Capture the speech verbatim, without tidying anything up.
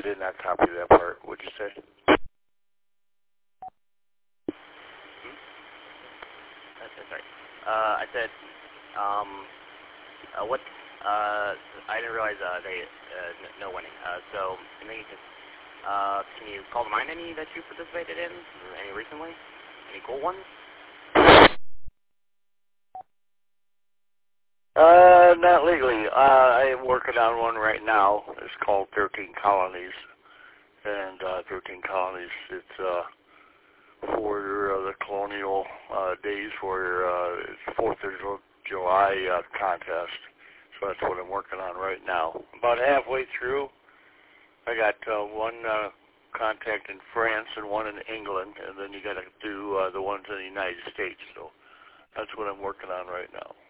did not copy that part. What'd you say? Hmm? That's it, sorry. Uh, I said, um, uh, what, uh, I didn't realize, uh, they, uh, n- no winning. Uh, so, and then you can, uh, can you call to mind any that you participated in? Any recently? Any cool ones? Uh, not legally. Uh, I am working on one right now. It's called thirteen Colonies. And, uh, thirteen Colonies, it's, uh, for uh, the colonial, uh, days for, uh, it's fourth of July, uh, contest. So that's what I'm working on right now. About halfway through, I got, uh, one, uh, contact in France and one in England, and then you gotta do, uh, the ones in the United States. So that's what I'm working on right now.